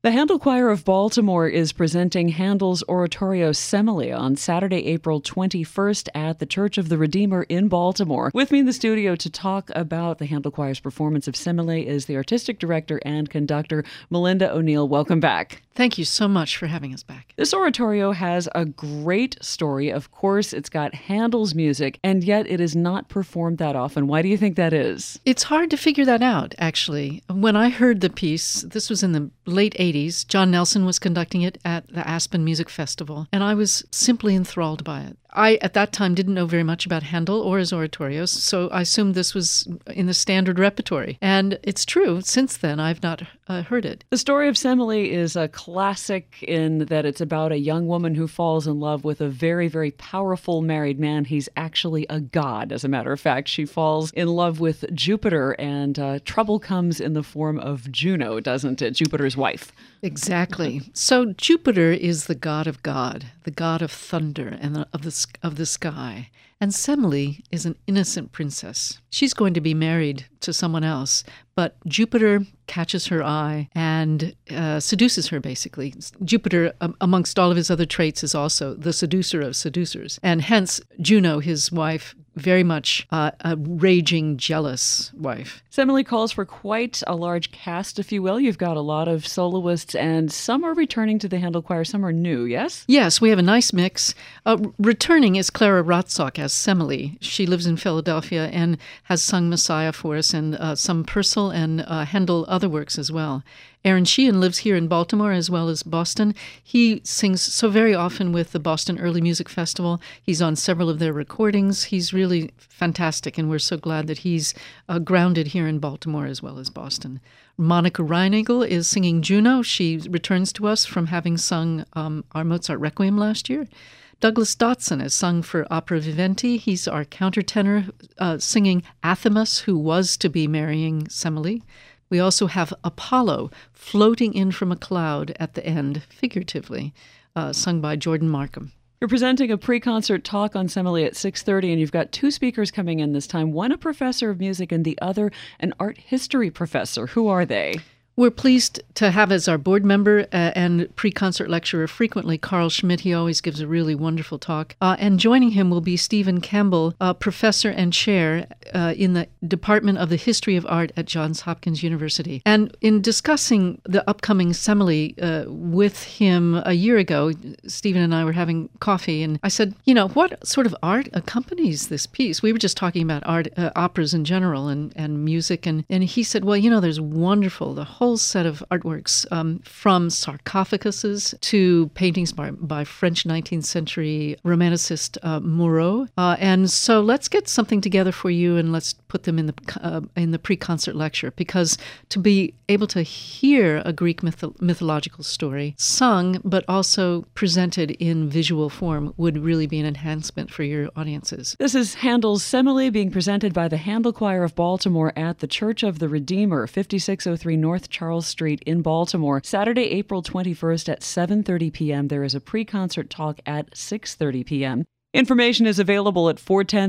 The Handel Choir of Baltimore is presenting Handel's oratorio Semele on Saturday, April 21st at the Church of the Redeemer in Baltimore. With me in the studio to talk about the Handel Choir's performance of Semele is the artistic director and conductor, Melinda O'Neill. Welcome back. Thank you so much for having us back. This oratorio has a great story. Of course, it's got Handel's music, and yet it is not performed that often. Why do you think that is? It's hard to figure that out, actually. When I heard the piece, this was in the late 80s. John Nelson was conducting it at the Aspen Music Festival, and I was simply enthralled by it. I, at that time, didn't know very much about Handel or his oratorios, so I assumed this was in the standard repertory. And it's true, since then, I've not heard it. The story of Semele is a classic in that it's about a young woman who falls in love with a very, very powerful married man. He's actually a god, as a matter of fact. She falls in love with Jupiter, and trouble comes in the form of Juno, doesn't it? Jupiter's wife. Exactly. So Jupiter is the god of God, the god of thunder and of the sky. And Semele is an innocent princess. She's going to be married to someone else, but Jupiter catches her eye and seduces her, basically. Jupiter, amongst all of his other traits, is also the seducer of seducers. And hence, Juno, his wife, very much a raging, jealous wife. Semele calls for quite a large cast, if you will. You've got a lot of soloists, and some are returning to the Handel Choir, some are new, yes? Yes, we have a nice mix. Returning is Clara Rotzok as Semele. She lives in Philadelphia and has sung Messiah for us, and some Purcell and Handel other works as well. Aaron Sheehan lives here in Baltimore as well as Boston. He sings so very often with the Boston Early Music Festival. He's on several of their recordings. He's really fantastic, and we're so glad that he's grounded here in Baltimore as well as Boston. Monica Reinagel is singing Juno. She returns to us from having sung our Mozart Requiem last year. Douglas Dotson has sung for Opera Viventi. He's our countertenor singing Athamas, who was to be marrying Semele. We also have Apollo floating in from a cloud at the end, figuratively, sung by Jordan Markham. You're presenting a pre-concert talk on Semele at 6:30, and you've got two speakers coming in this time, one a professor of music and the other an art history professor. Who are they? We're pleased to have as our board member and pre-concert lecturer frequently Carl Schmidt. He always gives a really wonderful talk. And joining him will be Stephen Campbell, professor and chair in the Department of the History of Art at Johns Hopkins University. And in discussing the upcoming Semele with him a year ago, Stephen and I were having coffee, and I said, what sort of art accompanies this piece? We were just talking about art, operas in general and music, and he said, well, there's the whole set of artworks from sarcophaguses to paintings by French 19th century Romanicist Moreau. And so let's get something together for you, and let's put them in the pre-concert lecture, because to be able to hear a Greek mythological story sung but also presented in visual form would really be an enhancement for your audiences. This is Handel's Semele being presented by the Handel Choir of Baltimore at the Church of the Redeemer, 5603 North Charles Street in Baltimore. Saturday, April 21st at 7:30 p.m. There is a pre-concert talk at 6:30 p.m. Information is available at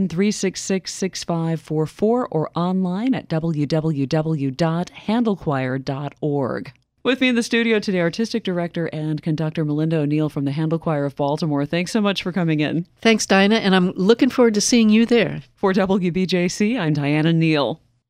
410-366-6544 or online at www.handelchoir.org. With me in the studio today, artistic director and conductor Melinda O'Neill from the Handel Choir of Baltimore. Thanks so much for coming in. Thanks, Dinah, and I'm looking forward to seeing you there. For WBJC, I'm Diana Neal.